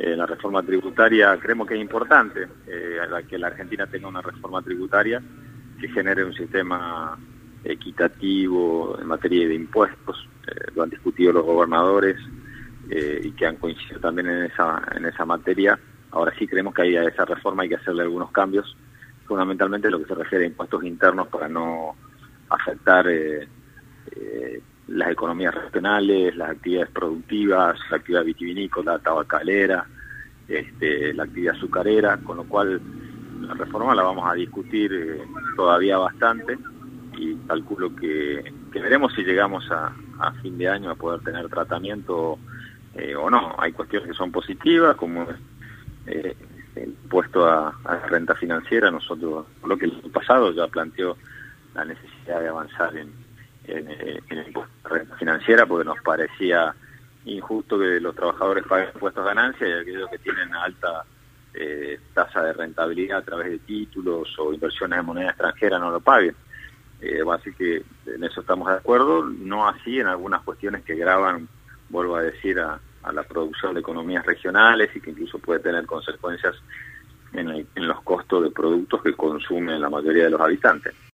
La reforma tributaria creemos que es importante, que la Argentina tenga una reforma tributaria que genere un sistema equitativo en materia de impuestos. Lo han discutido los gobernadores y que han coincidido también en esa materia. Ahora sí creemos que a esa reforma hay que hacerle algunos cambios, fundamentalmente lo que se refiere a impuestos internos para no afectar las economías regionales, las actividades productivas, la actividad vitivinícola, tabacalera, la actividad azucarera, con lo cual la reforma la vamos a discutir todavía bastante y calculo que veremos si llegamos a fin de año a poder tener tratamiento o no. Hay cuestiones que son positivas, como el impuesto a la renta financiera. Nosotros, lo que el año pasado ya planteó la necesidad de avanzar en el impuesto a la renta financiera, porque nos parecía injusto que los trabajadores paguen impuestos a ganancias y aquellos que tienen alta tasa de rentabilidad a través de títulos o inversiones en moneda extranjera no lo paguen. Así que en eso estamos de acuerdo, no así en algunas cuestiones que gravan, vuelvo a decir, a la producción de economías regionales y que incluso puede tener consecuencias en los costos de productos que consumen la mayoría de los habitantes.